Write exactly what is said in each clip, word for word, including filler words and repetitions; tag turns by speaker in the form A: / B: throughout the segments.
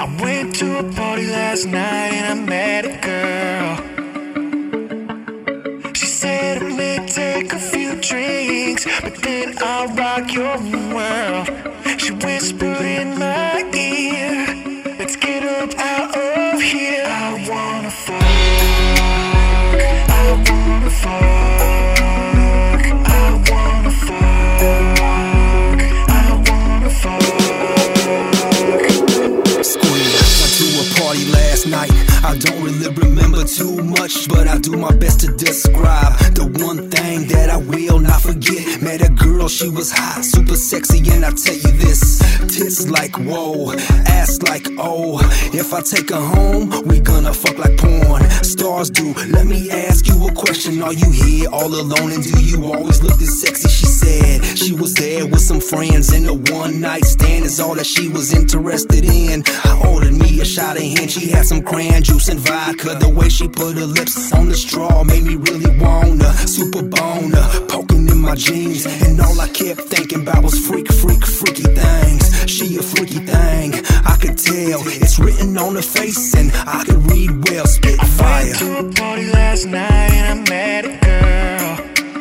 A: I went to a party last night and I met a girl. She said it may take a few drinks, but then I'll rock your world. She whispered in my ear, let's get up out of here. I wanna fuck, I wanna fuck, I wanna fuck, I wanna fuck.
B: Went to a party last night. I don't really remember too much, but I do my best to describe the one thing that I will not forget. Met a girl, she was hot, super sexy, and I tell you this: tits like whoa, ass like oh. If I take her home, we gonna fuck like porn stars do. Let me ask you a question: are you here all alone, and do you always look this sexy? She said she was there with some friends, and a one night stand is all that she was interested in. I ordered me a shot of hen, she had some cran juice and vodka. The way she put her lips on the straw made me really wanna super boner, poking in my jeans, and all I kept thinking about was freak, freak, freaky things. She a freaky thing, I could tell, it's written on her face, and I could read well, spit fire.
A: I went to a party last night and I met a girl.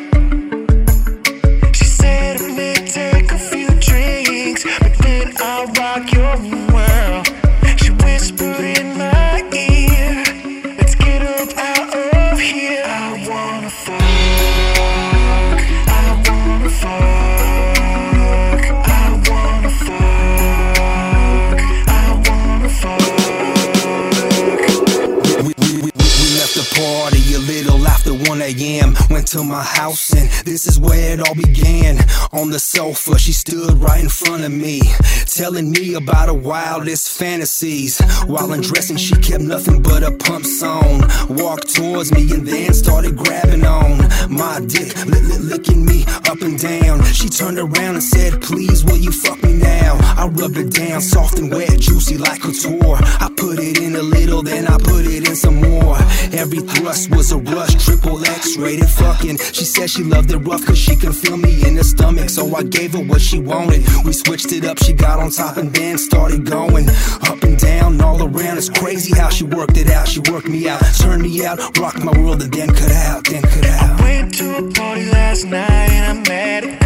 A: She said it may take a few drinks, but then I'll rock your world. She whispered in my ear, let's get up out of here. I wanna fuck, I wanna fuck, I wanna fuck, I wanna fuck.
B: We, we, we, we left the party a little after one A M Went to my house and this is where it all began. On the sofa, she stood right in front of me, telling me about her wildest fantasies. While undressing, she kept nothing but her pumps on. Walked towards me and then started grabbing on my dick, lick, lick, licking me up and down. She turned around and said, please, will you fuck me now? I rubbed it down, soft and wet, juicy like couture. I put it in a little, then I put it in some more. Every thrust was a rush, triple X rated fucking. She said she loved it rough cause she could feel me in her stomach, so I gave her what she wanted. We switched it up, she got on top and then started going up and down, all around. It's crazy how she worked it out. She worked me out, turned me out, rocked my world, and then cut out, then cut out.
A: I went to a party last night and I met a girl.